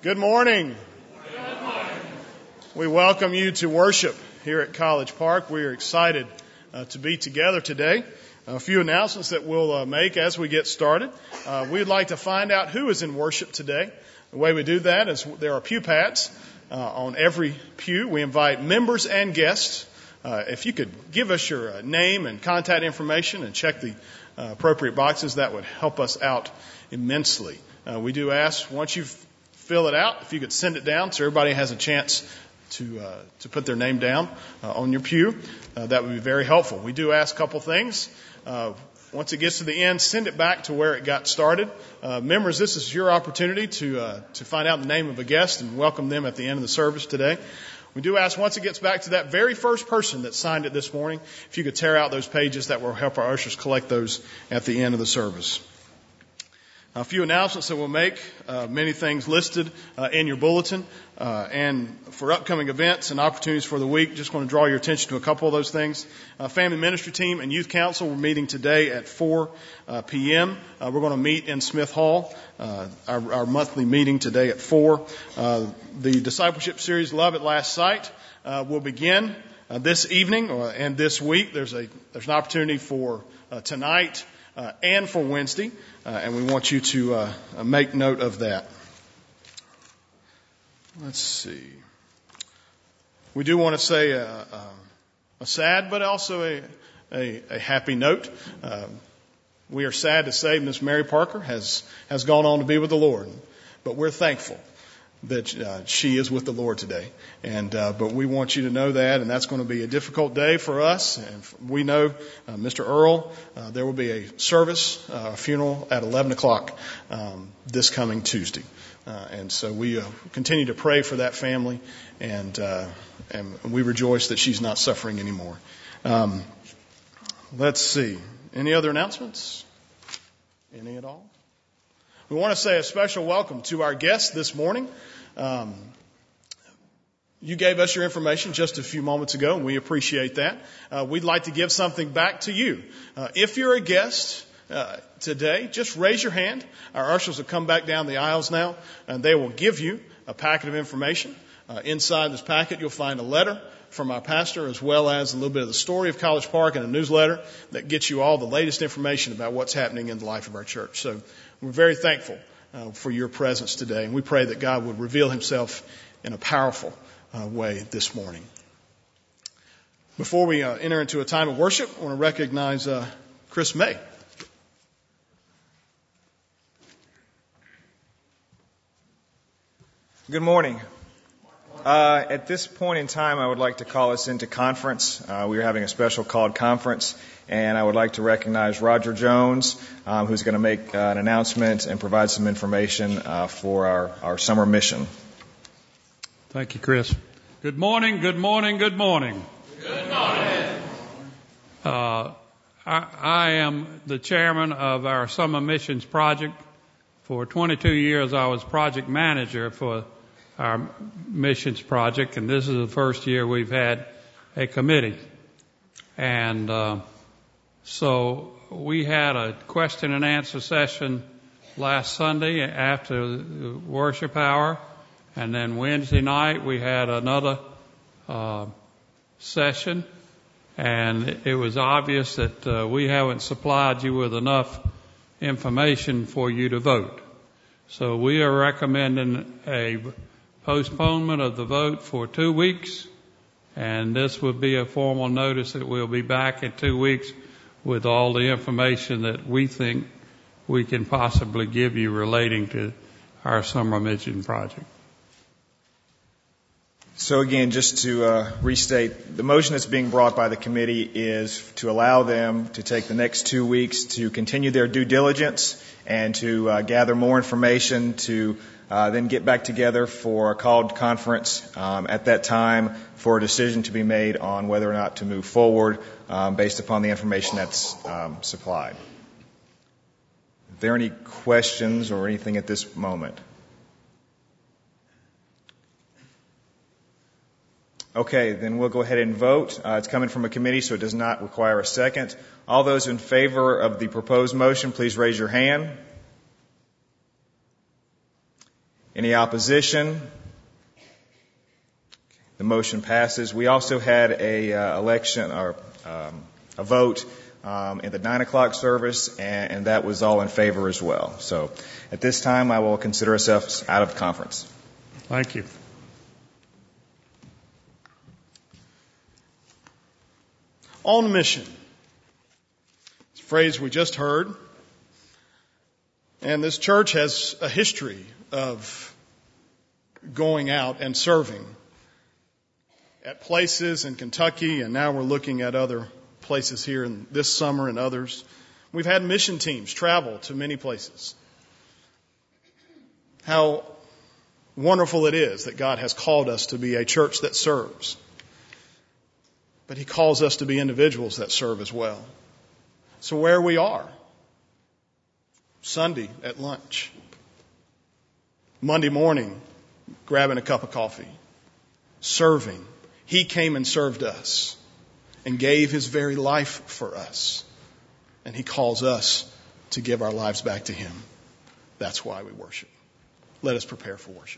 Good morning. Good morning. We welcome you to worship here at College Park. We are excited to be together today. A few announcements that we'll make as we get started. We'd like to find out who is in worship today. The way we do that is there are pew pads on every pew. We invite members and guests. If you could give us your name and contact information and check the appropriate boxes, that would help us out immensely. We do ask, once you fill it out, if you could send it down so everybody has a chance to put their name down on your pew. That would be very helpful. We do ask a couple things. Once it gets to the end, send it back to where it got started. Members, this is your opportunity to find out the name of a guest and welcome them at the end of the service today. We do ask, once it gets back to that very first person that signed it this morning, if you could tear out those pages, that will help our ushers collect those at the end of the service. A few announcements that we'll make, many things listed in your bulletin, and for upcoming events and opportunities for the week, just want to draw your attention to a couple of those things. Family Ministry Team and Youth Council, we're meeting today at 4 p.m. We're going to meet in Smith Hall, our monthly meeting today at 4. The discipleship series, Love at Last Sight, will begin this evening and this week. There's an opportunity for tonight and for Wednesday, and we want you to make note of that. Let's see. We do want to say a sad but also a happy note. We are sad to say Miss Mary Parker has gone on to be with the Lord, but we're thankful that she is with the Lord today. And but we want you to know that, and that's going to be a difficult day for us. And we know Mr. Earl, there will be a service, a funeral at 11 o'clock this coming Tuesday. And so we continue to pray for that family, and we rejoice that she's not suffering anymore. Let's see. Any other announcements? Any at all? We want to say a special welcome to our guests this morning. You gave us your information just a few moments ago, and we appreciate that. We'd like to give something back to you. If you're a guest today, just raise your hand. Our ushers will come back down the aisles now, and they will give you a packet of information. Inside this packet, you'll find a letter from our pastor, as well as a little bit of the story of College Park and a newsletter that gets you all the latest information about what's happening in the life of our church. So we're very thankful for your presence today, and we pray that God would reveal himself in a powerful way this morning. Before we enter into a time of worship, I want to recognize Chris May. Good morning. At this point in time, I would like to call us into conference. We are having a special called conference, and I would like to recognize Roger Jones, who's going to make an announcement and provide some information for our summer mission. Thank you, Chris. Good morning, good morning, good morning. Good morning. I am the chairman of our summer missions project. For 22 years, I was project manager for our missions project, and this is the first year we've had a committee. And so we had a question and answer session last Sunday after the worship hour, and then Wednesday night we had another session, and it was obvious that we haven't supplied you with enough information for you to vote. So we are recommending a postponement of the vote for 2 weeks, and this would be a formal notice that we'll be back in 2 weeks with all the information that we think we can possibly give you relating to our summer mission project. So again, just to restate, the motion that's being brought by the committee is to allow them to take the next 2 weeks to continue their due diligence and to gather more information to then get back together for a called conference at that time for a decision to be made on whether or not to move forward based upon the information that's supplied. Are there any questions or anything at this moment? Okay, then we'll go ahead and vote. It's coming from a committee, so it does not require a second. All those in favor of the proposed motion, please raise your hand. Any opposition? The motion passes. We also had a election or a vote in the 9 o'clock service, and that was all in favor as well. So at this time, I will consider ourselves out of conference. Thank you. On mission. It's a phrase we just heard. And this church has a history of going out and serving at places in Kentucky, and now we're looking at other places here in this summer and others. We've had mission teams travel to many places. How wonderful it is that God has called us to be a church that serves. But He calls us to be individuals that serve as well. So where we are, Sunday at lunch, Monday morning grabbing a cup of coffee, serving. He came and served us and gave His very life for us. And He calls us to give our lives back to Him. That's why we worship. Let us prepare for worship.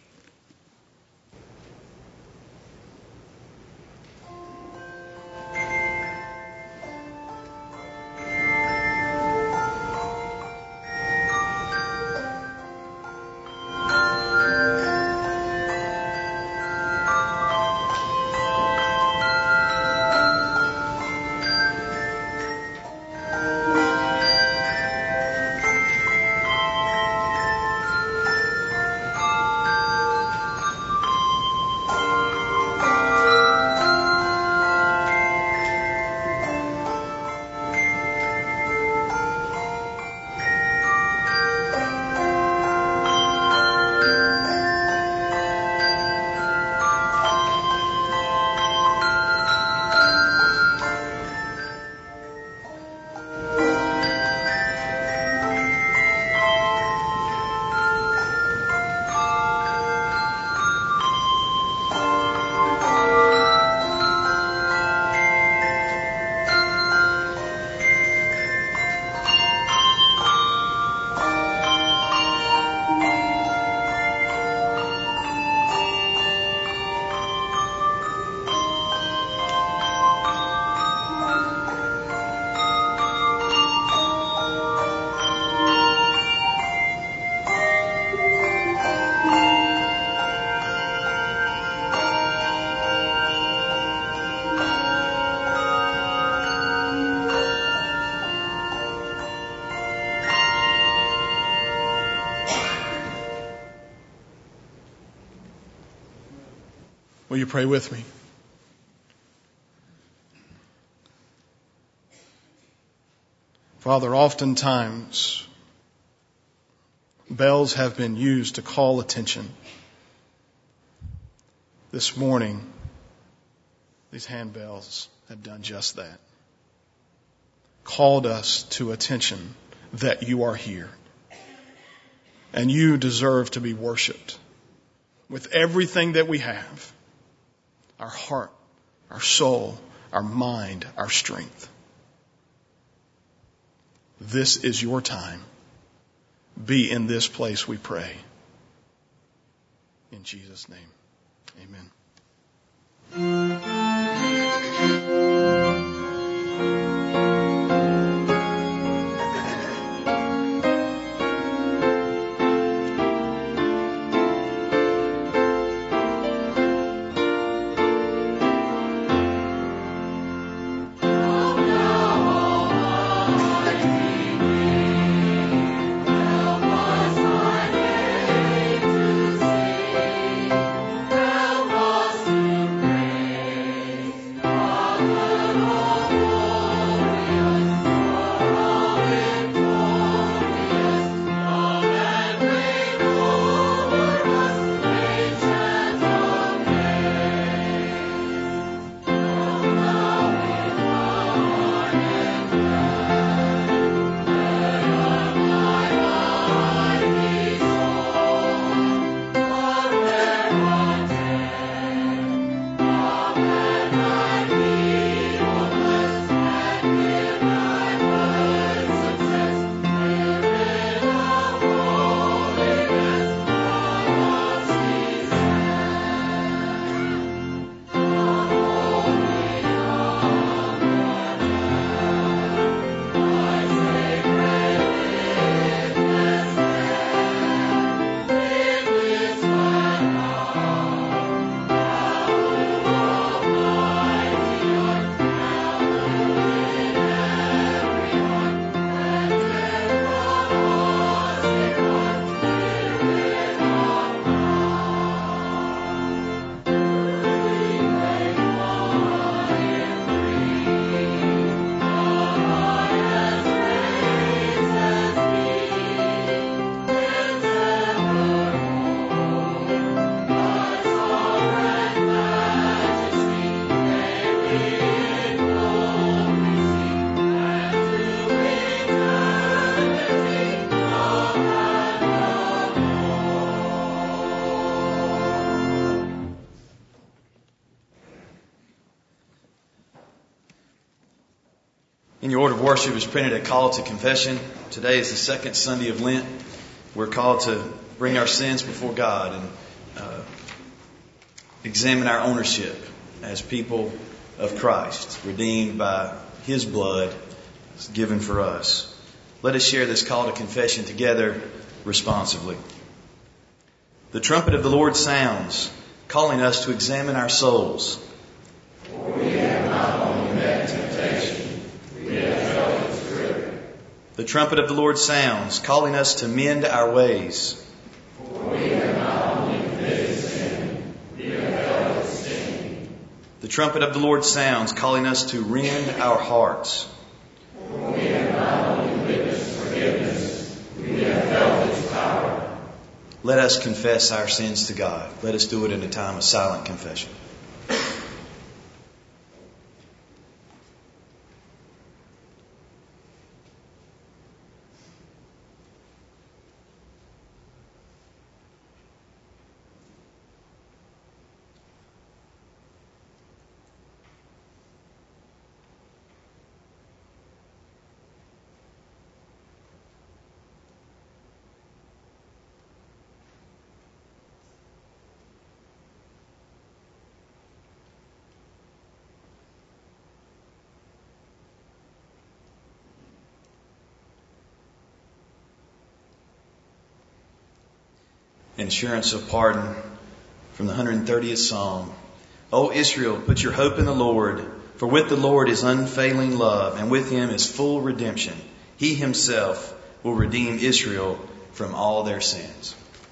Will you pray with me? Father, oftentimes bells have been used to call attention. This morning, these handbells have done just that. Called us to attention that you are here. And you deserve to be worshiped with everything that we have. Our heart, our soul, our mind, our strength. This is your time. Be in this place, we pray. In Jesus' name, amen. In your order of worship is printed a call to confession. Today is the second Sunday of Lent. We're called to bring our sins before God and examine our ownership as people of Christ, redeemed by His blood given for us. Let us share this call to confession together responsively. The trumpet of the Lord sounds, calling us to examine our souls. For we have not only met temptation, we have felt its grip. The trumpet of the Lord sounds, calling us to mend our ways. For we have not only committed sin, we have felt its sting. The trumpet of the Lord sounds, calling us to rend our hearts. For we have not only witnessed forgiveness, we have felt its power. Let us confess our sins to God. Let us do it in a time of silent confession. Assurance of pardon from the 130th Psalm. O Israel, put your hope in the Lord, for with the Lord is unfailing love, and with Him is full redemption. He Himself will redeem Israel from all their sins.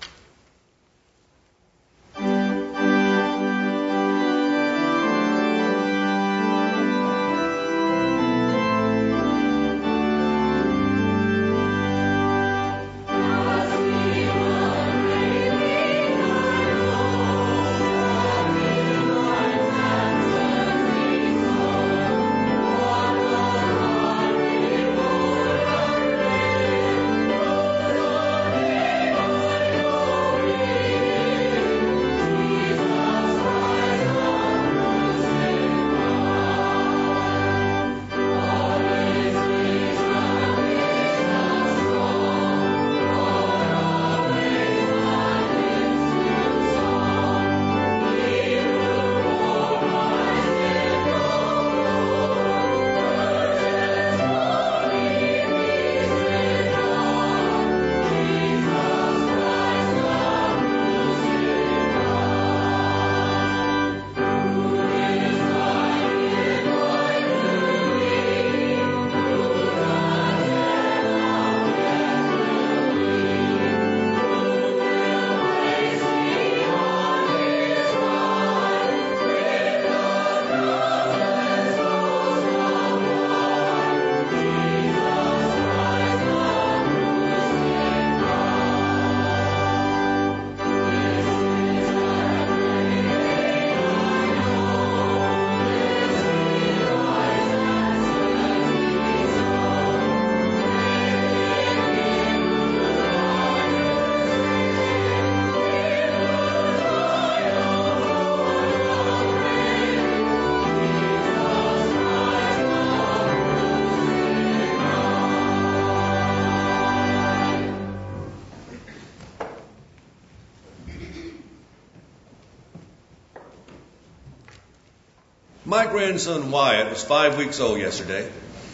My grandson Wyatt was 5 weeks old yesterday.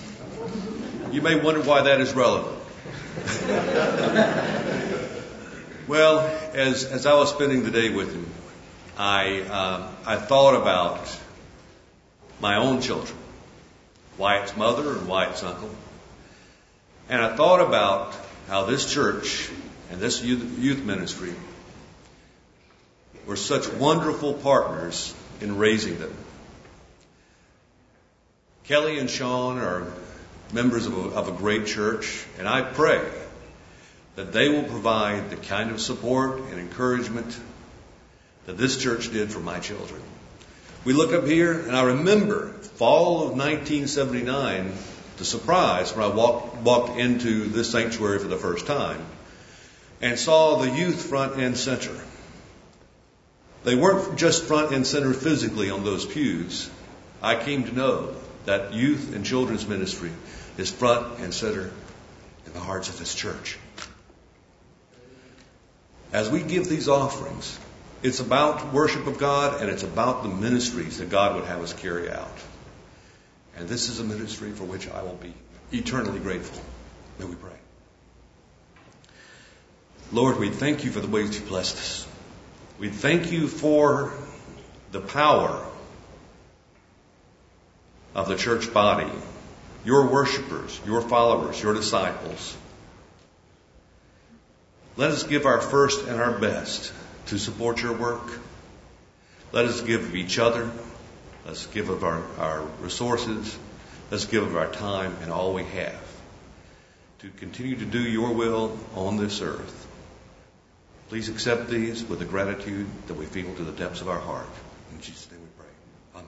You may wonder why that is relevant. Well, as I was spending the day with him, I thought about my own children, Wyatt's mother and Wyatt's uncle. And I thought about how this church and this youth ministry were such wonderful partners in raising them. Kelly and Sean are members of a great church, and I pray that they will provide the kind of support and encouragement that this church did for my children. We look up here, and I remember fall of 1979, the surprise when I walked into this sanctuary for the first time and saw the youth front and center. They weren't just front and center physically on those pews. I came to know that youth and children's ministry is front and center in the hearts of this church. As we give these offerings, it's about worship of God, and it's about the ministries that God would have us carry out. And this is a ministry for which I will be eternally grateful. May we pray. Lord, we thank you for the ways you blessed us. We thank you for the power of the church body, your worshipers, your followers, your disciples. Let us give our first and our best to support your work. Let us give of each other. Let's give of our resources. Let's give of our time and all we have to continue to do your will on this earth. Please accept these with the gratitude that we feel to the depths of our heart. In Jesus' name we pray. Amen.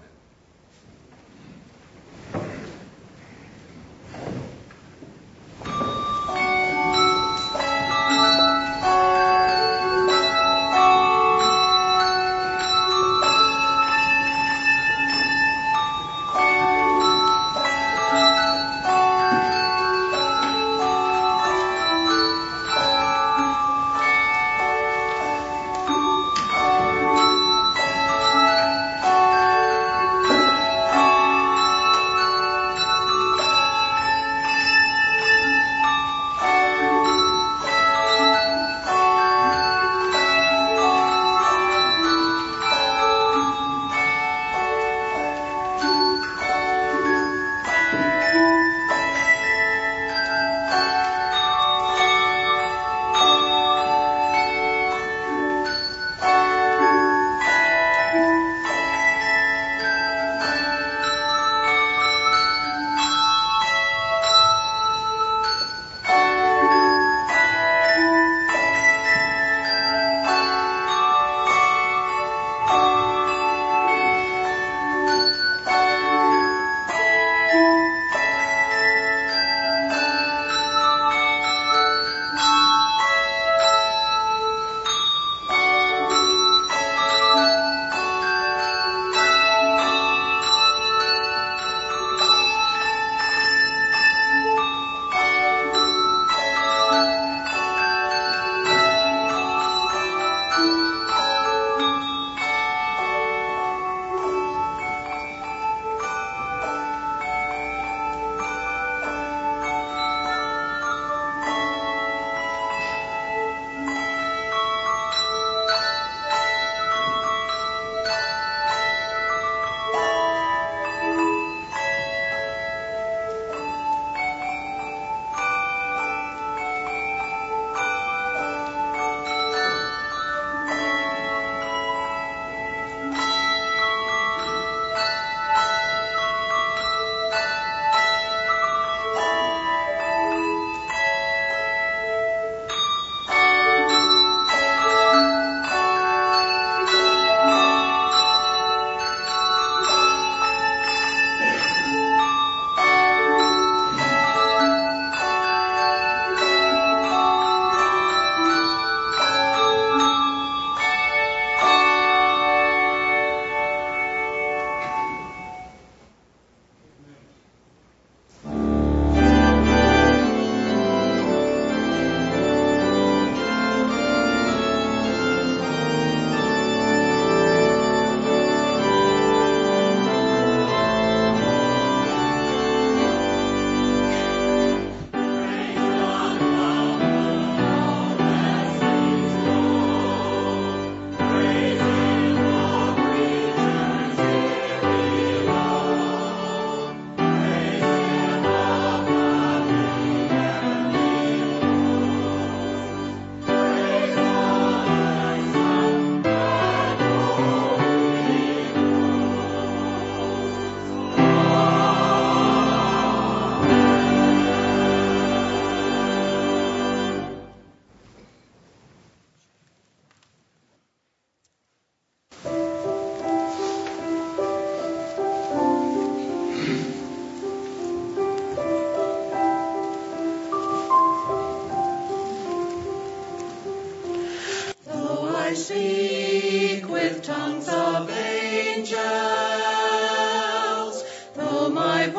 speak with tongues of angels, though my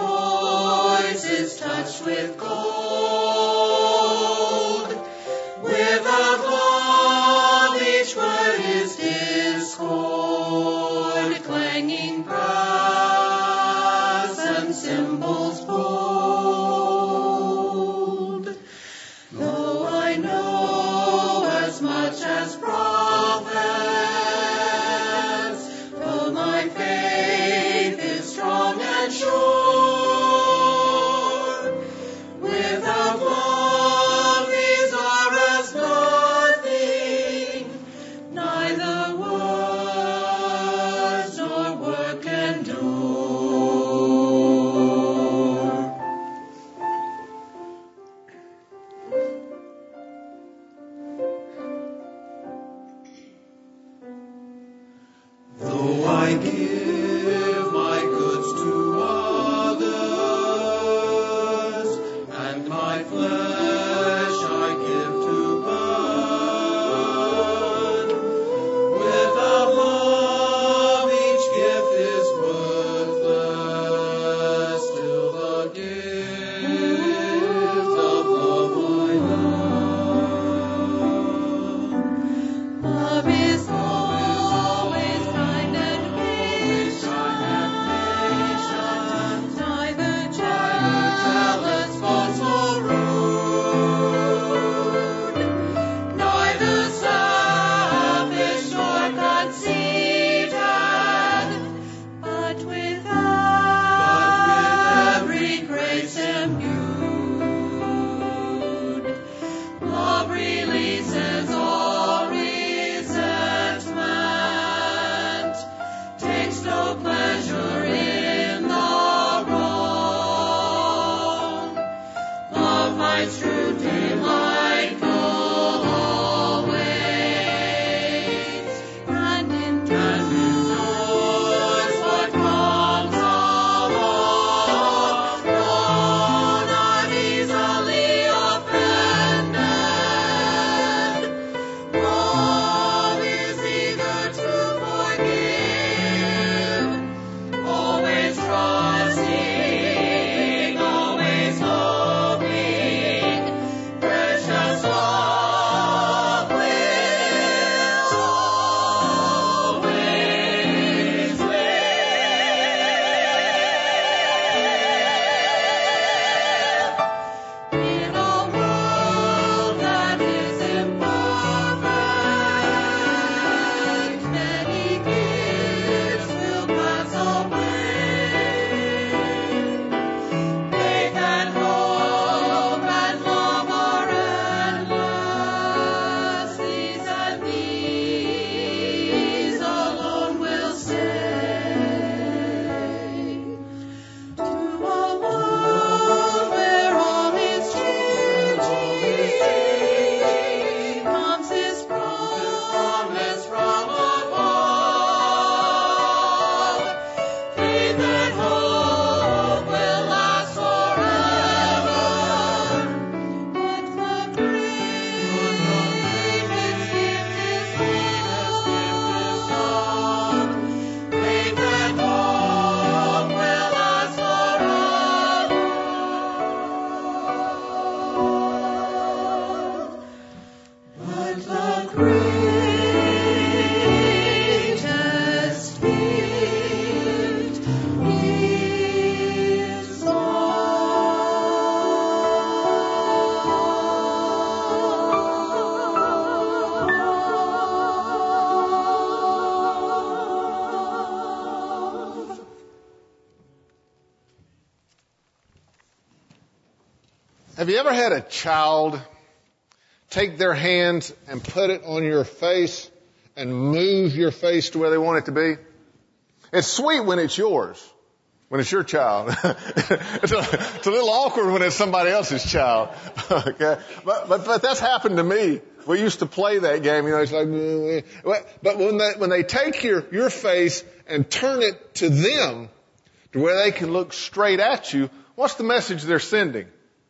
with gold. With a glove each word is discord, clanging brass and cymbals bold. Though I know as much as prophets, though my faith is strong and sure, with a glove these are as nothing, neither words nor work endure. Though I give my goods to others, and my flesh I give to burn, with a love each gift is worthless, still the gift of love I love. Love is always kind and patient, neither jealous, false, or rude, neither selfish nor conceited, but with every grace imbued. Love releases all resentment, takes no pleasure in the wrong. Love finds true delight always, and endures what comes along. No, not easily offended. Love is eager to forgive, always trusting, always hoping. Precious love will always live. In a world that is imperfect, many gifts will pass away. Faith and hope and love are endless. These and these alone will stay. To a world where all is changing, comes His promise from above. Faith and hope will last forever, but the greatest gift is love. Faith and hope will last forever, but the greatest gift is love. Have you ever had a child take their hands and put it on your face and move your face to where they want it to be? It's sweet when it's yours, when it's your child. It's a little awkward when it's somebody else's child. Okay, but that's happened to me. We used to play that game, it's like, but when they take your face and turn it to them, to where they can look straight at you, what's the message they're sending?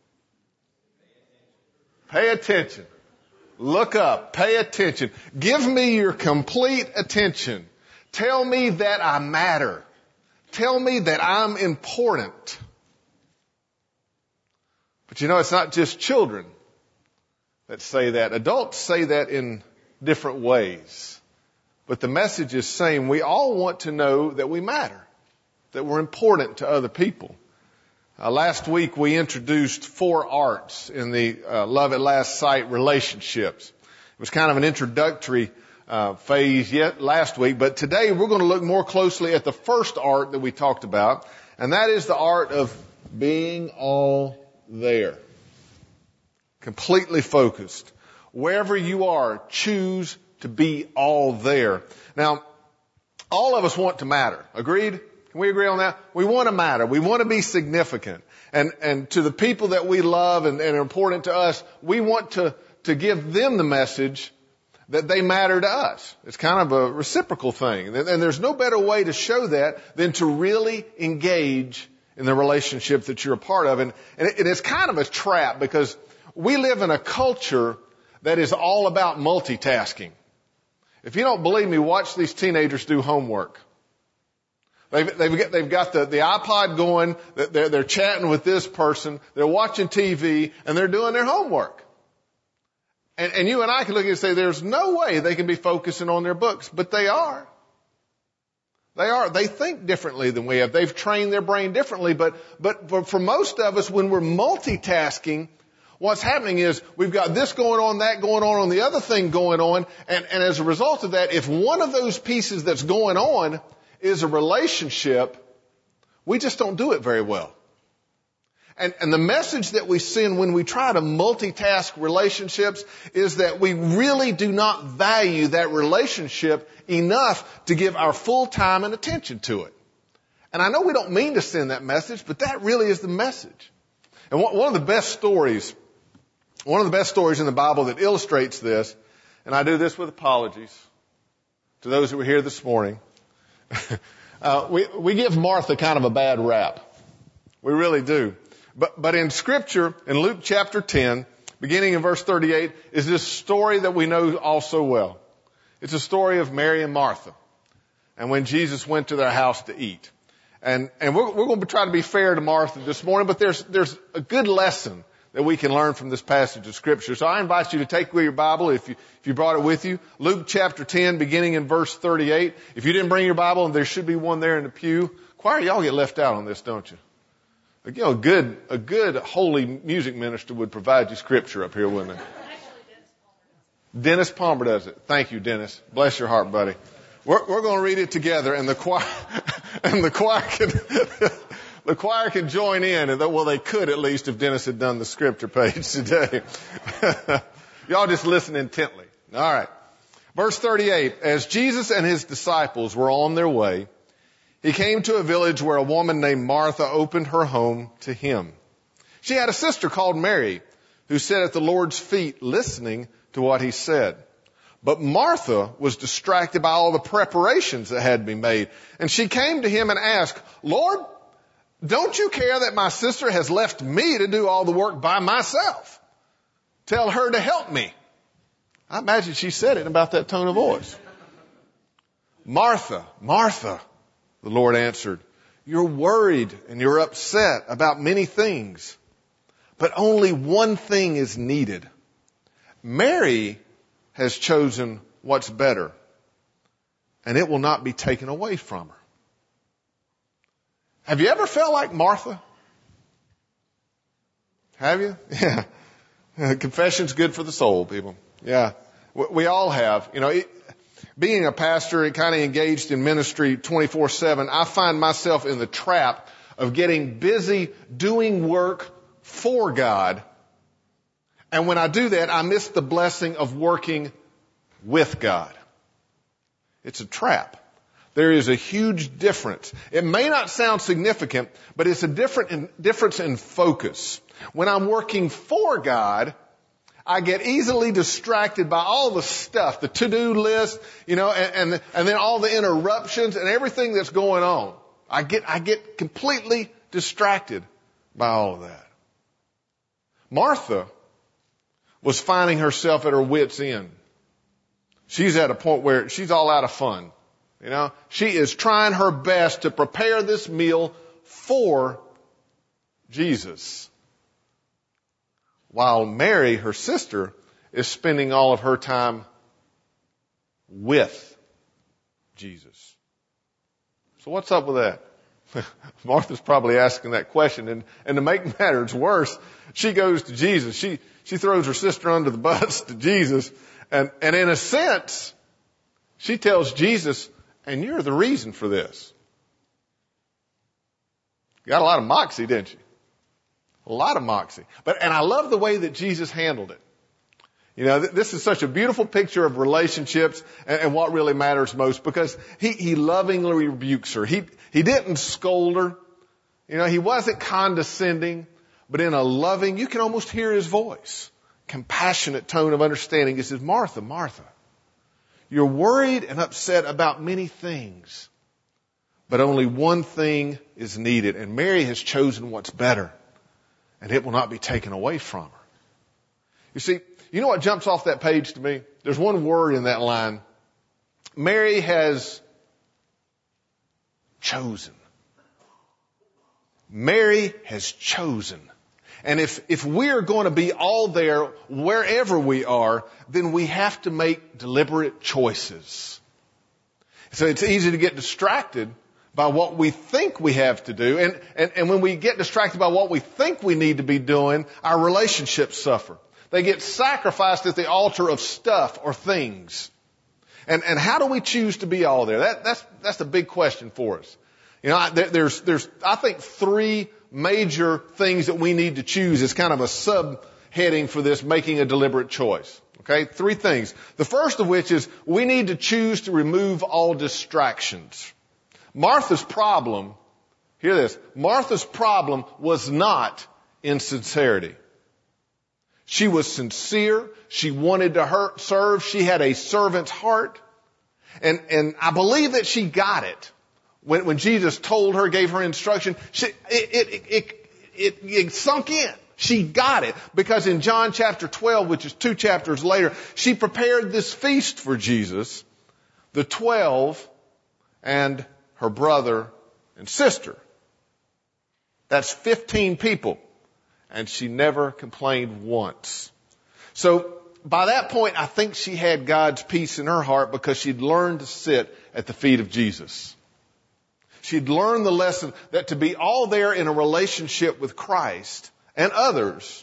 Pay attention. Look up. Pay attention. Give me your complete attention. Tell me that I matter. Tell me that I'm important. But you know, it's not just children that say that. Adults say that in different ways. But the message is saying we all want to know that we matter, that we're important to other people. Last week we introduced 4 arts in the Love at Last Sight relationships. It was kind of an introductory phase yet last week, but today we're going to look more closely at the first art that we talked about, and that is the art of being all there. Completely focused. Wherever you are, choose to be all there. Now, all of us want to matter. Agreed? Can we agree on that? We want to matter. We want to be significant. And to the people that we love and are important to us, we want to give them the message that they matter to us. It's kind of a reciprocal thing. And there's no better way to show that than to really engage in the relationship that you're a part of. And it's kind of a trap because we live in a culture that is all about multitasking. If you don't believe me, watch these teenagers do homework. They've got the iPod going, they're chatting with this person, they're watching TV, and they're doing their homework. And you and I can look at it and say, there's no way they can be focusing on their books, but they are. They are. They think differently than we have. They've trained their brain differently, but for most of us, when we're multitasking, what's happening is we've got this going on, that going on, the other thing going on, and as a result of that, if one of those pieces that's going on is a relationship, we just don't do it very well. And the message that we send when we try to multitask relationships is that we really do not value that relationship enough to give our full time and attention to it. And I know we don't mean to send that message, but that really is the message. And one of the best stories in the Bible that illustrates this, and I do this with apologies to those who were here this morning, we give Martha kind of a bad rap. We really do. But in Scripture, in Luke chapter 10, beginning in verse 38, is this story that we know all so well. It's a story of Mary and Martha, and when Jesus went to their house to eat. And we're going to try to be fair to Martha this morning, but there's a good lesson that we can learn from this passage of Scripture. So I invite you to take with your Bible, if you brought it with you, Luke chapter 10, beginning in verse 38. If you didn't bring your Bible, and there should be one there in the pew. Choir, y'all get left out on this, don't you? You know, a good holy music minister would provide you Scripture up here, wouldn't it? Dennis Palmer does it. Thank you, Dennis. Bless your heart, buddy. We're going to read it together, and the choir can join in. And well, they could at least if Dennis had done the Scripture page today. Y'all just listen intently. All right. Verse 38. As Jesus and his disciples were on their way, he came to a village where a woman named Martha opened her home to him. She had a sister called Mary, who sat at the Lord's feet listening to what he said. But Martha was distracted by all the preparations that had to be made. And she came to him and asked, Lord, don't you care that my sister has left me to do all the work by myself? Tell her to help me. I imagine she said it in about that tone of voice. Martha, Martha, the Lord answered, you're worried and you're upset about many things, but only one thing is needed. Mary has chosen what's better, and it will not be taken away from her. Have you ever felt like Martha? Have you? Yeah. Confession's good for the soul, people. Yeah. We all have. You know, being a pastor and kind of engaged in ministry 24/7, I find myself in the trap of getting busy doing work for God. And when I do that, I miss the blessing of working with God. It's a trap. There is a huge difference. It may not sound significant, but it's a difference in focus. When I'm working for God, I get easily distracted by all the stuff, the to-do list, you know, and then all the interruptions and everything that's going on. I get completely distracted by all of that. Martha was finding herself at her wit's end. She's at a point where she's all out of fun. You know, she is trying her best to prepare this meal for Jesus. while Mary, her sister, is spending all of her time with Jesus. So what's up with that? Martha's probably asking that question. And to make matters worse, she goes to Jesus. She throws her sister under the bus to Jesus. And in a sense, she tells Jesus, and you're the reason for this. You got a lot of moxie, didn't you? A lot of moxie. And I love the way that Jesus handled it. You know, this is such a beautiful picture of relationships and what really matters most, because he lovingly rebukes her. He didn't scold her. You know, he wasn't condescending, but in a loving, you can almost hear his voice, compassionate tone of understanding. He says, Martha, Martha, you're worried and upset about many things, but only one thing is needed. And Mary has chosen what's better, and it will not be taken away from her. You see, you know what jumps off that page to me? There's one word in that line. Mary has chosen. Mary has chosen. And if we're going to be all there wherever we are, then we have to make deliberate choices. So it's easy to get distracted by what we think we have to do. And when we get distracted by what we think we need to be doing, our relationships suffer. They get sacrificed at the altar of stuff or things. And how do we choose to be all there? That's the big question for us. You know, there's I think 3 major things that we need to choose as kind of a subheading for this, making a deliberate choice. Okay, 3 things. The first of which is we need to choose to remove all distractions. Martha's problem, hear this, Martha's problem was not insincerity. She was sincere. She wanted to serve. She had a servant's heart. And I believe that she got it. When Jesus told her, gave her instruction, it sunk in. She got it. Because in John chapter 12, which is 2 chapters later, she prepared this feast for Jesus, the 12 and her brother and sister. That's 15 people. And she never complained once. So by that point, I think she had God's peace in her heart because she'd learned to sit at the feet of Jesus. She'd learned the lesson that to be all there in a relationship with Christ and others,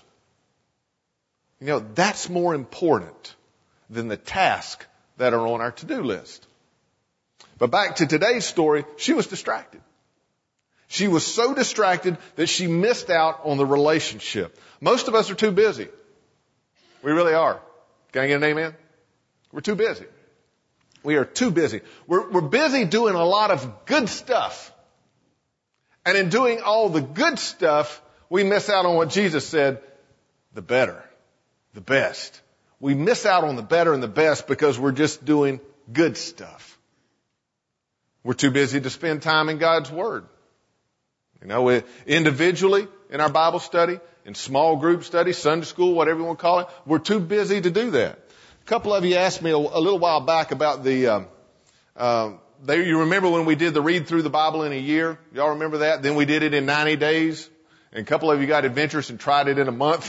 you know, that's more important than the tasks that are on our to-do list. But back to today's story, she was distracted. She was so distracted that she missed out on the relationship. Most of us are too busy. We really are. Can I get an amen? We're too busy. We are too busy. We're busy doing a lot of good stuff. And in doing all the good stuff, we miss out on what Jesus said, the better, the best. We miss out on the better and the best because we're just doing good stuff. We're too busy to spend time in God's Word. You know, individually in our Bible study, in small group study, Sunday school, whatever you want to call it, we're too busy to do that. A couple of you asked me a little while back about you remember when we did the read through the Bible in a year? Y'all remember that? Then we did it in 90 days. And a couple of you got adventurous and tried it in a month.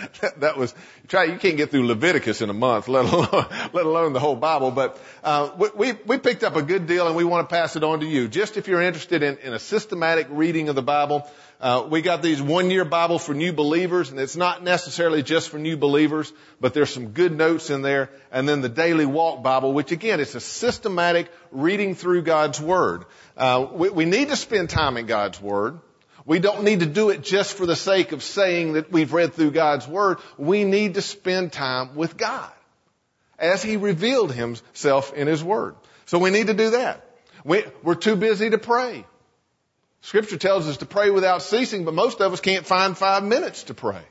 You can't get through Leviticus in a month, let alone the whole Bible. But, we picked up a good deal and we want to pass it on to you. Just if you're interested in a systematic reading of the Bible, we got these 1-year Bible for new believers, and it's not necessarily just for new believers, but there's some good notes in there. And then the Daily Walk Bible, which again, it's a systematic reading through God's Word. We need to spend time in God's Word. We don't need to do it just for the sake of saying that we've read through God's Word. We need to spend time with God as He revealed Himself in His Word. So we need to do that. We're too busy to pray. Scripture tells us to pray without ceasing, but most of us can't find 5 minutes to pray.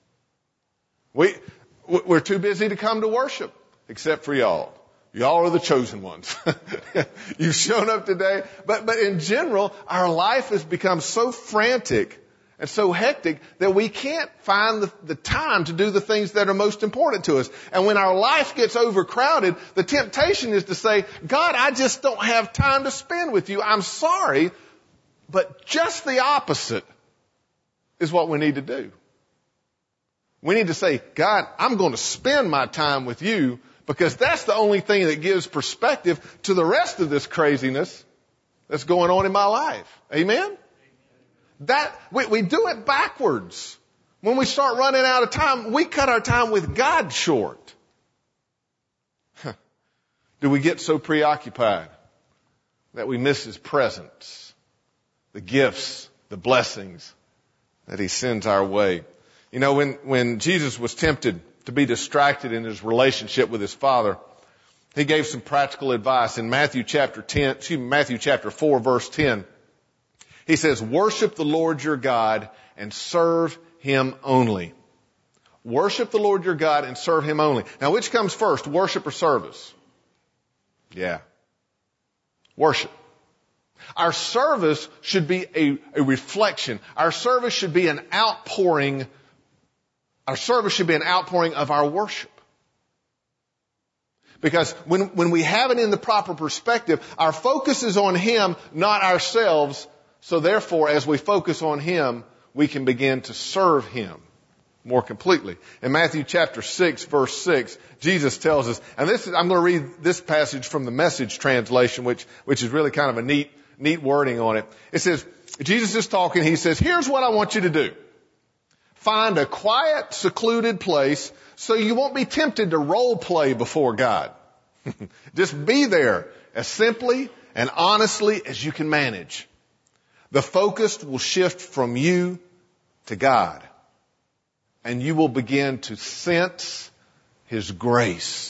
We're too busy to come to worship, except for y'all. Y'all are the chosen ones. You've shown up today. But in general, our life has become so frantic and so hectic that we can't find the time to do the things that are most important to us. And when our life gets overcrowded, the temptation is to say, God, I just don't have time to spend with you. I'm sorry, but just the opposite is what we need to do. We need to say, God, I'm going to spend my time with you because that's the only thing that gives perspective to the rest of this craziness that's going on in my life. Amen? We do it backwards. When we start running out of time, we cut our time with God short. Do we get so preoccupied that we miss His presence, the gifts, the blessings that He sends our way? You know, when Jesus was tempted to be distracted in His relationship with His Father, He gave some practical advice in Matthew chapter 4, verse 10. He says, worship the Lord your God and serve Him only. Worship the Lord your God and serve Him only. Now, which comes first, worship or service? Yeah. Worship. Our service should be a reflection. Our service should be an outpouring. Our service should be an outpouring of our worship. Because when we have it in the proper perspective, our focus is on Him, not ourselves. So therefore, as we focus on Him, we can begin to serve Him more completely. In Matthew chapter 6, verse 6, Jesus tells us, and I'm going to read this passage from the Message translation, which is really kind of a neat wording on it. It says, Jesus is talking, He says, here's what I want you to do. Find a quiet, secluded place so you won't be tempted to role play before God. Just be there as simply and honestly as you can manage. The focus will shift from you to God. And you will begin to sense His grace.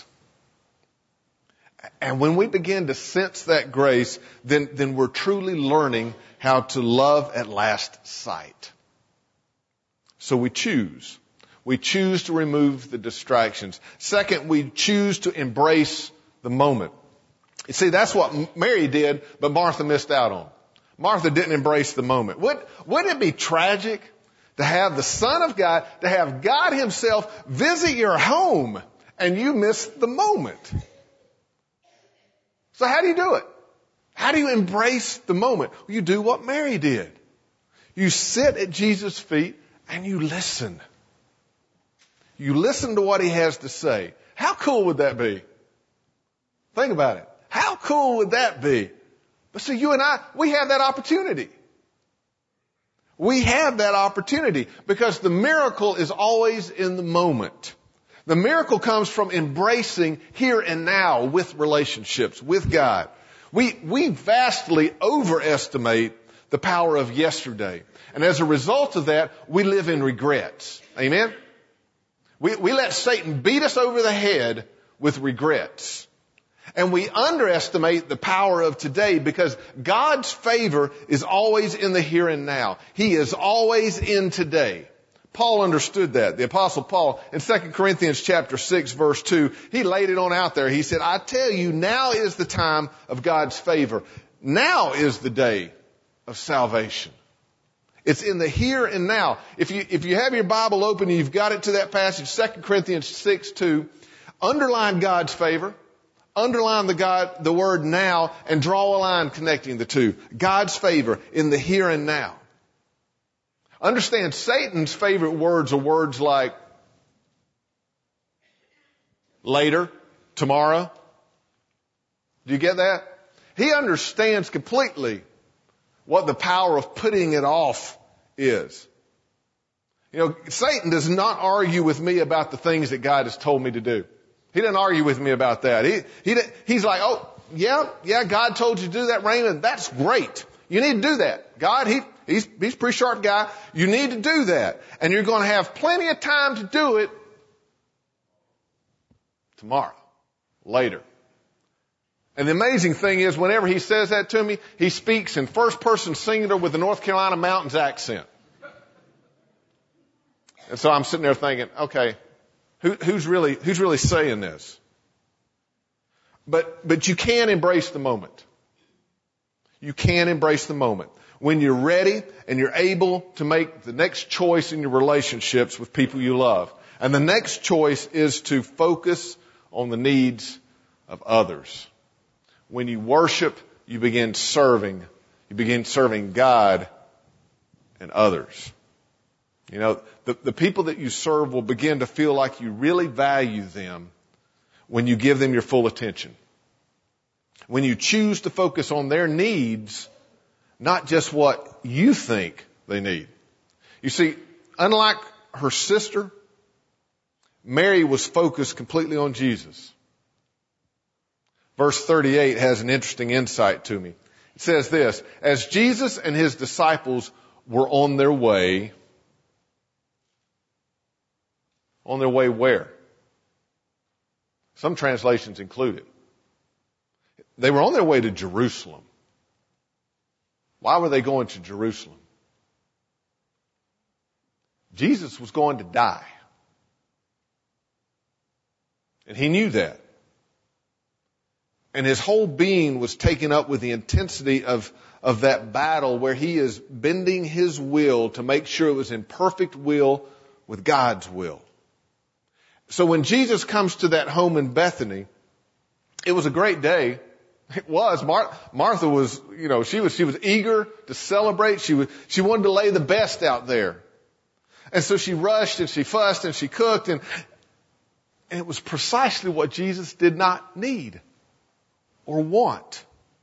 And when we begin to sense that grace, then we're truly learning how to love at last sight. So we choose. We choose to remove the distractions. Second, we choose to embrace the moment. You see, that's what Mary did, but Martha missed out on. Martha didn't embrace the moment. Wouldn't it be tragic to have the Son of God, to have God Himself visit your home and you miss the moment? So how do you do it? How do you embrace the moment? Well, you do what Mary did. You sit at Jesus' feet and you listen. You listen to what He has to say. How cool would that be? Think about it. How cool would that be? But see, you and I, we have that opportunity. We have that opportunity because the miracle is always in the moment. The miracle comes from embracing here and now with relationships, with God. We vastly overestimate the power of yesterday. And as a result of that, we live in regrets. Amen? We let Satan beat us over the head with regrets. And we underestimate the power of today because God's favor is always in the here and now. He is always in today. Paul understood that. The Apostle Paul in 2 Corinthians chapter 6 verse 2, he laid it on out there. He said, I tell you, now is the time of God's favor. Now is the day of salvation. It's in the here and now. If you have your Bible open and you've got it to that passage, 2 Corinthians 6:2, underline God's favor. Underline the word now and draw a line connecting the two. God's favor in the here and now. Understand, Satan's favorite words are words like later, tomorrow. Do you get that? He understands completely what the power of putting it off is. You know, Satan does not argue with me about the things that God has told me to do. He doesn't argue with me about that. He's like, oh, yeah, God told you to do that, Raymond. That's great. You need to do that. God, he's a pretty sharp guy. You need to do that. And you're going to have plenty of time to do it tomorrow, later. And the amazing thing is, whenever he says that to me, he speaks in first person singular with the North Carolina mountains accent. And so I'm sitting there thinking, okay, who's really saying this? But you can embrace the moment. You can embrace the moment. When you're ready and you're able to make the next choice in your relationships with people you love. And the next choice is to focus on the needs of others. When you worship, you begin serving. You begin serving God and others. You know, the people that you serve will begin to feel like you really value them when you give them your full attention. When you choose to focus on their needs, not just what you think they need. You see, unlike her sister, Mary was focused completely on Jesus. Verse 38 has an interesting insight to me. It says this, as Jesus and his disciples were on their way where? Some translations include it. They were on their way to Jerusalem. Why were they going to Jerusalem? Jesus was going to die. And he knew that. And his whole being was taken up with the intensity of that battle where he is bending his will to make sure it was in perfect will with God's will. So when Jesus comes to that home in Bethany, it was a great day. It was. Martha was, she was eager to celebrate. She wanted to lay the best out there. And so she rushed and she fussed and she cooked and it was precisely what Jesus did not need or want.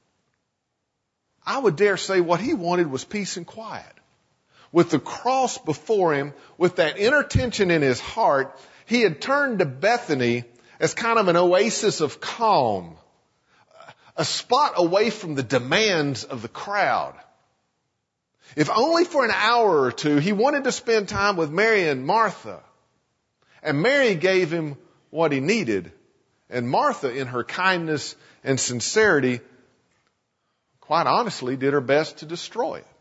I would dare say what he wanted was peace and quiet. With the cross before him, with that inner tension in his heart, he had turned to Bethany as kind of an oasis of calm, a spot away from the demands of the crowd. If only for an hour or two, he wanted to spend time with Mary and Martha. And Mary gave him what he needed. And Martha, in her kindness and sincerity, quite honestly, did her best to destroy it.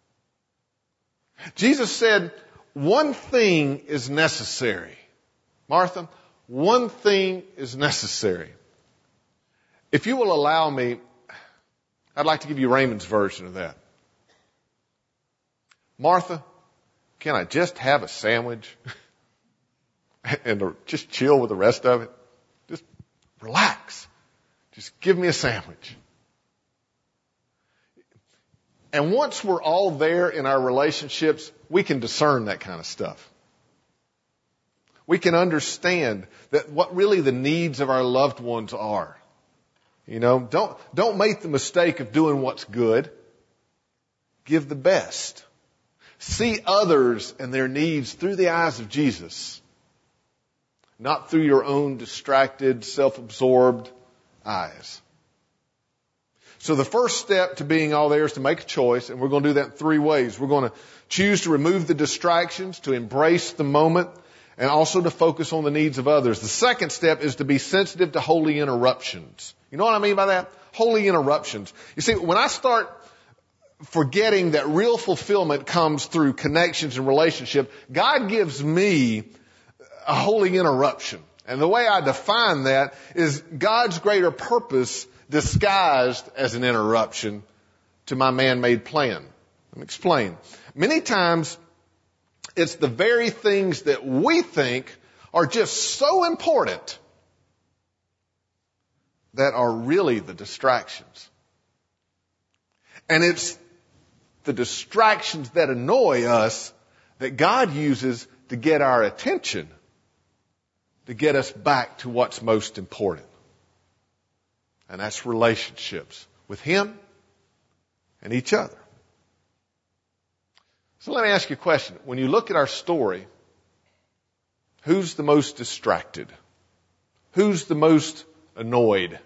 Jesus said, one thing is necessary. Martha, one thing is necessary. If you will allow me, I'd like to give you Raymond's version of that. Martha, can I just have a sandwich and just chill with the rest of it? Just relax. Just give me a sandwich. And once we're all there in our relationships, we can discern that kind of stuff. We can understand that what really the needs of our loved ones are. Don't make the mistake of doing what's good. Give the best. See others and their needs through the eyes of Jesus, not through your own distracted, self-absorbed eyes. So the first step to being all there is to make a choice, and we're going to do that in 3 ways. We're going to choose to remove the distractions, to embrace the moment, and also to focus on the needs of others. The second step is to be sensitive to holy interruptions. You know what I mean by that? Holy interruptions. You see, when I start forgetting that real fulfillment comes through connections and relationship, God gives me a holy interruption. And the way I define that is God's greater purpose disguised as an interruption to my man-made plan. Let me explain. Many times, it's the very things that we think are just so important that are really the distractions. And it's the distractions that annoy us that God uses to get our attention, to get us back to what's most important. And that's relationships with Him and each other. So let me ask you a question. When you look at our story, who's the most distracted? Who's the most annoyed?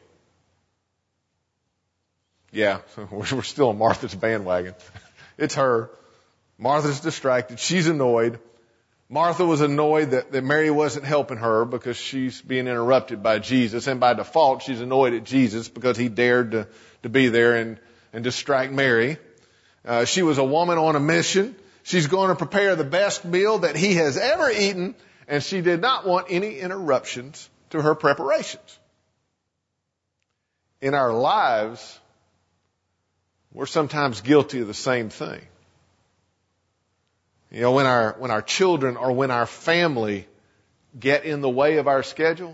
Yeah, we're still on Martha's bandwagon. It's her. Martha's distracted. She's annoyed. Martha was annoyed that Mary wasn't helping her because she's being interrupted by Jesus. And by default, she's annoyed at Jesus because he dared to be there and distract Mary. She was a woman on a mission. She's going to prepare the best meal that he has ever eaten, and she did not want any interruptions to her preparations. In our lives, we're sometimes guilty of the same thing. You know, when our children or when our family get in the way of our schedule,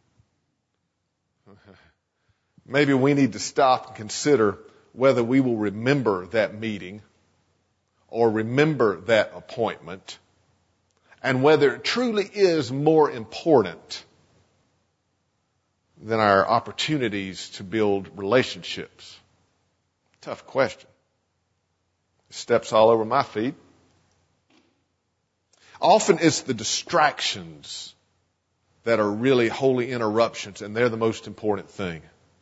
maybe we need to stop and consider whether we will remember that meeting or remember that appointment and whether it truly is more important than our opportunities to build relationships? Tough question. It steps all over my feet. Often it's the distractions that are really holy interruptions, and they're the most important thing.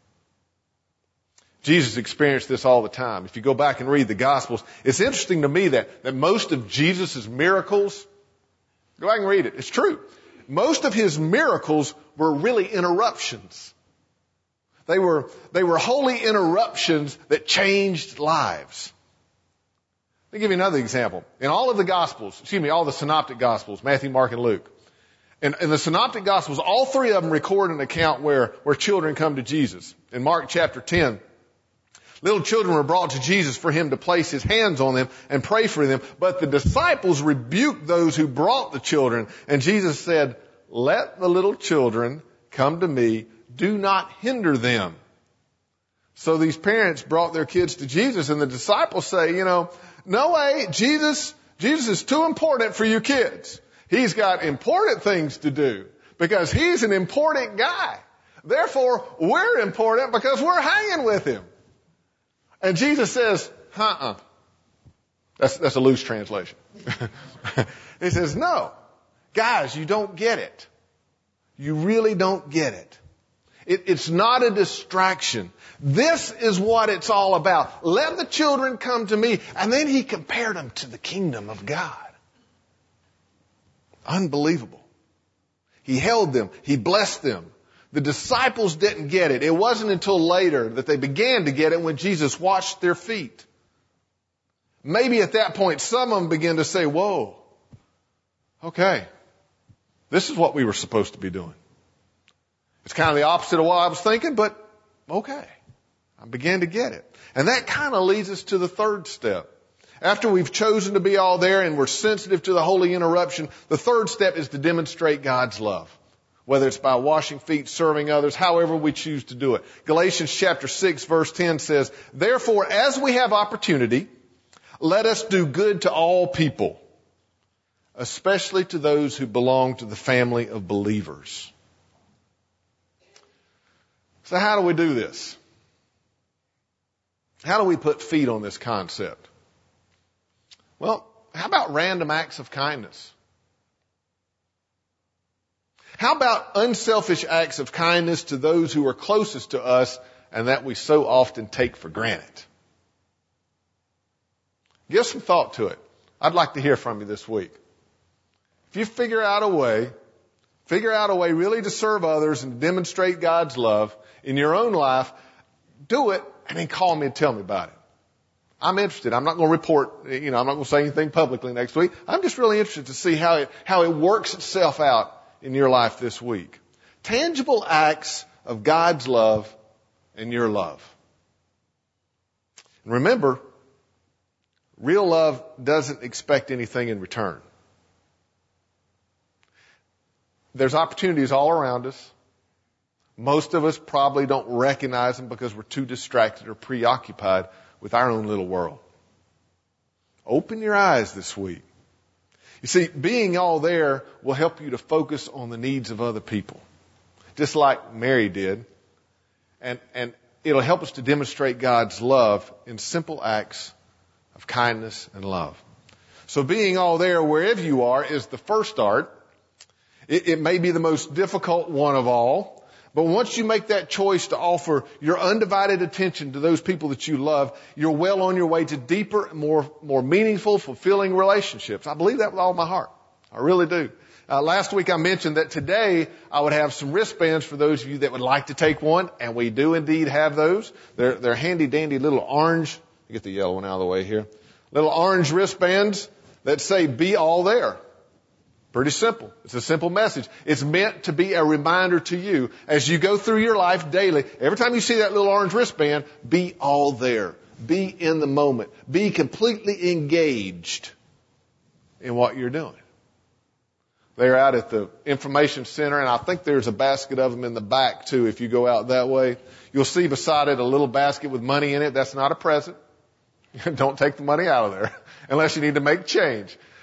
Jesus experienced this all the time. If you go back and read the Gospels, it's interesting to me that most of Jesus' miracles, go back and read it, it's true. Most of his miracles were really interruptions. They were holy interruptions that changed lives. Let me give you another example. In all of the Gospels, all the Synoptic Gospels, Matthew, Mark, and Luke, in the Synoptic Gospels, all three of them record an account where children come to Jesus. In Mark chapter 10, little children were brought to Jesus for him to place his hands on them and pray for them. But the disciples rebuked those who brought the children. And Jesus said, "Let the little children come to me. Do not hinder them." So these parents brought their kids to Jesus, and the disciples say, no way, Jesus is too important for your kids. He's got important things to do because he's an important guy. Therefore, we're important because we're hanging with him. And Jesus says, That's a loose translation. He says, no, guys, you don't get it. You really don't get it. It's not a distraction. This is what it's all about. Let the children come to me. And then he compared them to the kingdom of God. Unbelievable. He held them. He blessed them. The disciples didn't get it. It wasn't until later that they began to get it when Jesus washed their feet. Maybe at that point, some of them began to say, whoa, okay, this is what we were supposed to be doing. It's kind of the opposite of what I was thinking, but okay. I began to get it. And that kind of leads us to the third step. After we've chosen to be all there and we're sensitive to the holy interruption, the third step is to demonstrate God's love. Whether it's by washing feet, serving others, however we choose to do it. Galatians chapter 6 verse 10 says, "Therefore, as we have opportunity, let us do good to all people, especially to those who belong to the family of believers." So how do we do this? How do we put feet on this concept? Well, how about random acts of kindness? How about unselfish acts of kindness to those who are closest to us and that we so often take for granted? Give some thought to it. I'd like to hear from you this week. If you figure out a way really to serve others and demonstrate God's love in your own life, do it and then call me and tell me about it. I'm interested. I'm not going to report, I'm not going to say anything publicly next week. I'm just really interested to see how it works itself out in your life this week. Tangible acts of God's love and your love. And remember, real love doesn't expect anything in return. There's opportunities all around us. Most of us probably don't recognize them because we're too distracted or preoccupied with our own little world. Open your eyes this week. You see, being all there will help you to focus on the needs of other people, just like Mary did. And it'll help us to demonstrate God's love in simple acts of kindness and love. So being all there wherever you are is the first art. It may be the most difficult one of all. But once you make that choice to offer your undivided attention to those people that you love, you're well on your way to deeper, more meaningful, fulfilling relationships. I believe that with all my heart. I really do. Last week I mentioned that today I would have some wristbands for those of you that would like to take one, and we do indeed have those. They're handy dandy little orange, get the yellow one out of the way here, little orange wristbands that say "Be All There." Pretty simple. It's a simple message. It's meant to be a reminder to you as you go through your life daily. Every time you see that little orange wristband, be all there. Be in the moment. Be completely engaged in what you're doing. They're out at the information center, and I think there's a basket of them in the back too. If you go out that way, you'll see beside it a little basket with money in it. That's not a present. Don't take the money out of there unless you need to make change.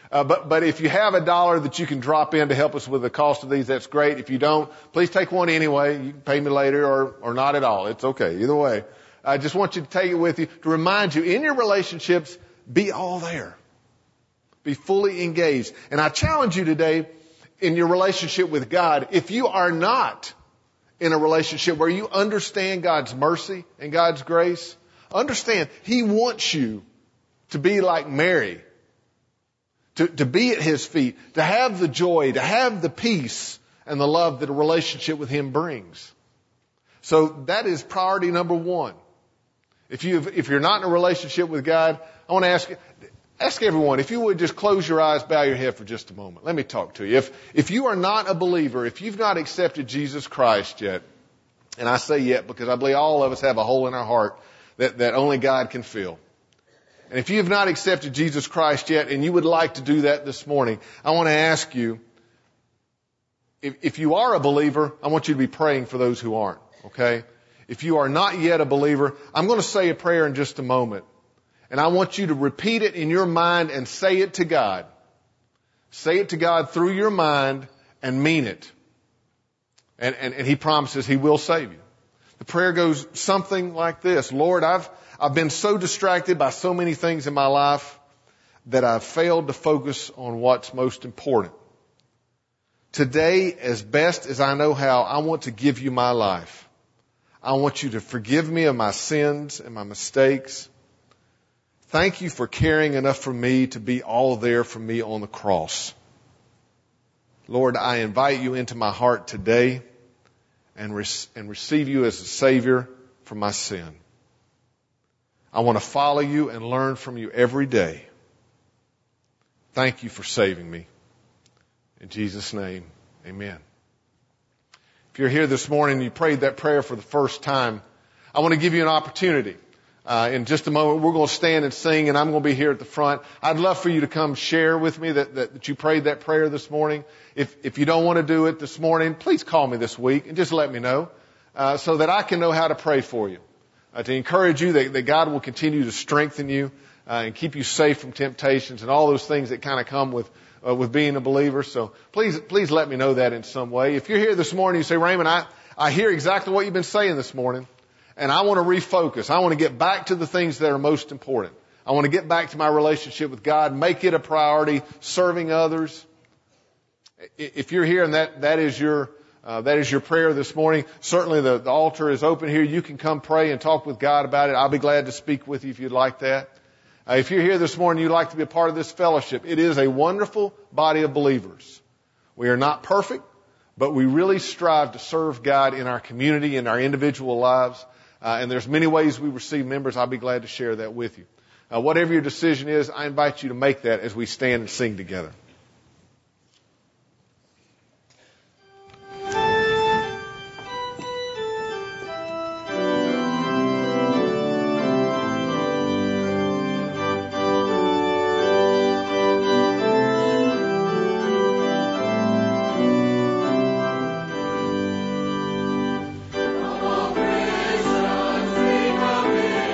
But if you have $1 that you can drop in to help us with the cost of these, that's great. If you don't, please take one anyway. You can pay me later or not at all. It's okay. Either way. I just want you to take it with you to remind you in your relationships, be all there. Be fully engaged. And I challenge you today in your relationship with God, if you are not in a relationship where you understand God's mercy and God's grace, understand He wants you to be like Mary. To be at His feet, to have the joy, to have the peace and the love that a relationship with Him brings. So that is priority number one. If you're not in a relationship with God, I want to ask everyone, if you would just close your eyes, bow your head for just a moment. Let me talk to you. If you are not a believer, if you've not accepted Jesus Christ yet, and I say yet because I believe all of us have a hole in our heart that only God can fill. And if you have not accepted Jesus Christ yet and you would like to do that this morning, I want to ask you, if you are a believer, I want you to be praying for those who aren't, okay? If you are not yet a believer, I'm going to say a prayer in just a moment. And I want you to repeat it in your mind and say it to God. Say it to God through your mind and mean it. And He promises He will save you. The prayer goes something like this. Lord, I've been so distracted by so many things in my life that I've failed to focus on what's most important. Today, as best as I know how, I want to give you my life. I want you to forgive me of my sins and my mistakes. Thank you for caring enough for me to be all there for me on the cross. Lord, I invite you into my heart today and receive you as a Savior for my sin. I want to follow you and learn from you every day. Thank you for saving me. In Jesus' name, amen. If you're here this morning and you prayed that prayer for the first time, I want to give you an opportunity. In just a moment, we're going to stand and sing, and I'm going to be here at the front. I'd love for you to come share with me that you prayed that prayer this morning. If you don't want to do it this morning, please call me this week and just let me know so that I can know how to pray for you. To encourage you that God will continue to strengthen you and keep you safe from temptations and all those things that kind of come with being a believer. So please let me know that in some way. If you're here this morning, you say, Raymond, I hear exactly what you've been saying this morning, and I want to refocus. I want to get back to the things that are most important. I want to get back to my relationship with God, make it a priority, serving others. If you're here and that is your prayer this morning, certainly the altar is open here. You can come pray and talk with God about it. I'll be glad to speak with you if you'd like that. If you're here this morning, you'd like to be a part of this fellowship. It is a wonderful body of believers. We are not perfect, but we really strive to serve God in our community, in our individual lives. And there's many ways we receive members. I'll be glad to share that with you. Whatever your decision is, I invite you to make that as we stand and sing together.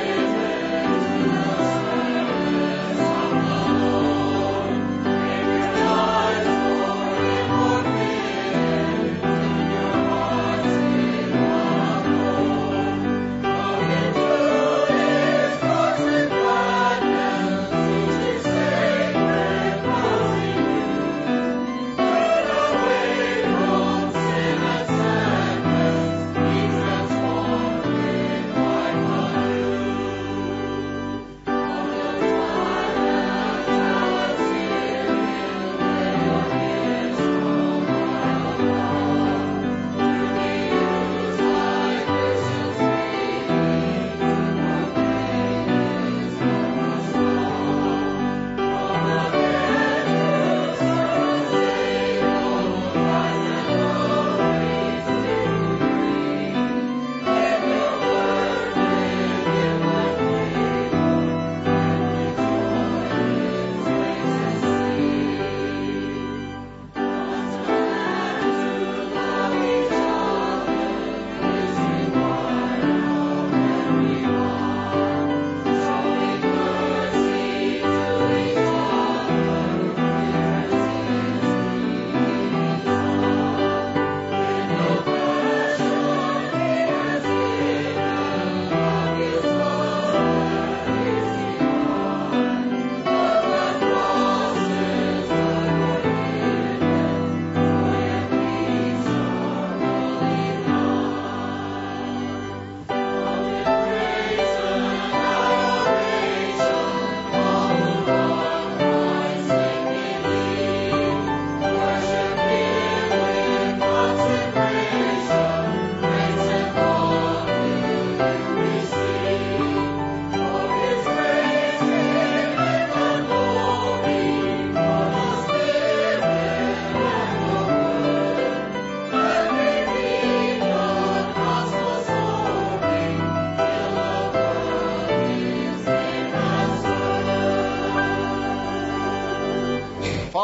Amen.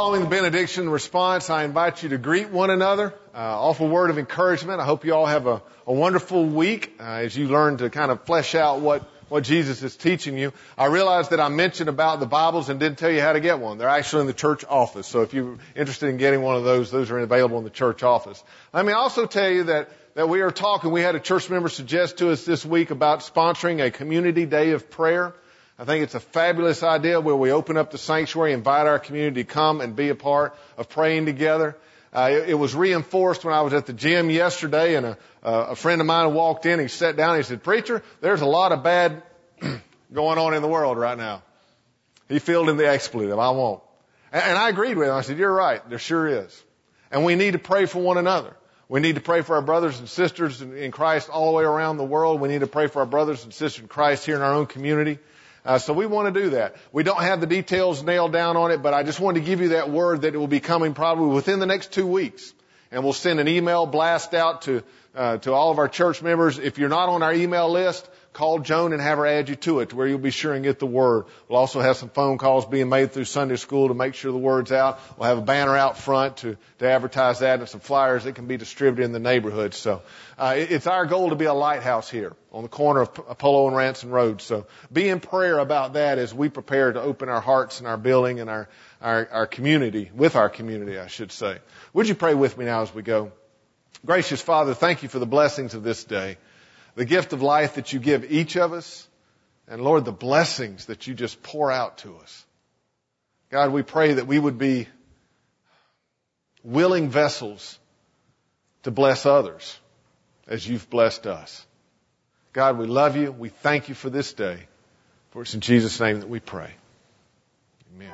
Following the benediction response, I invite you to greet one another, offer a word of encouragement. I hope you all have a wonderful week as you learn to kind of flesh out what Jesus is teaching you. I realized that I mentioned about the Bibles and didn't tell you how to get one. They're actually in the church office. So if you're interested in getting one of those are available in the church office. Let me also tell you that we had a church member suggest to us this week about sponsoring a community day of prayer. I think it's a fabulous idea where we open up the sanctuary, invite our community to come and be a part of praying together. It was reinforced when I was at the gym yesterday, and a friend of mine walked in. He sat down. He said, "Preacher, there's a lot of bad going on in the world right now." He filled in the expletive. I won't. And I agreed with him. I said, "You're right. There sure is." And we need to pray for one another. We need to pray for our brothers and sisters in Christ all the way around the world. We need to pray for our brothers and sisters in Christ here in our own community. So we want to do that. We don't have the details nailed down on it, but I just wanted to give you that word that it will be coming probably within the next 2 weeks. And we'll send an email blast out to all of our church members. If you're not on our email list, call Joan and have her add you to it, to where you'll be sure and get the word. We'll also have some phone calls being made through Sunday school to make sure the word's out. We'll have a banner out front to advertise that, and some flyers that can be distributed in the neighborhood. So it's our goal to be a lighthouse here on the corner of Apollo and Ranson Road. So be in prayer about that as we prepare to open our hearts and our building and our community, with our community, I should say. Would you pray with me now as we go? Gracious Father, thank you for the blessings of this day, the gift of life that you give each of us, and Lord, the blessings that you just pour out to us. God, we pray that we would be willing vessels to bless others as you've blessed us. God, we love you. We thank you for this day. For it's in Jesus' name that we pray. Amen.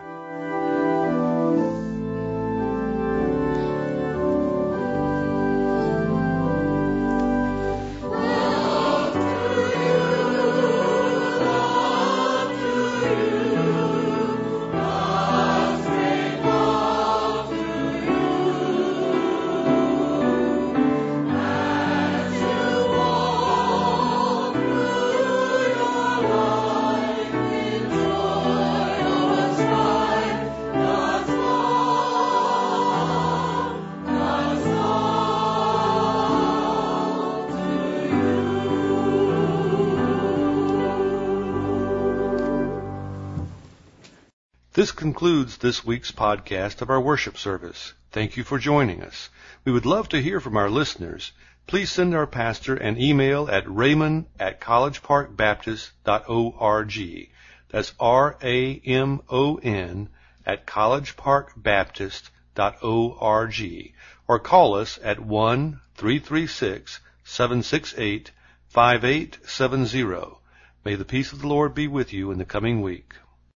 This concludes this week's podcast of our worship service. Thank you for joining us. We would love to hear from our listeners. Please send our pastor an email at raymond@collegeparkbaptist.org. That's RAMON @collegeparkbaptist.org. Or call us at 1-336-768-5870. May the peace of the Lord be with you in the coming week.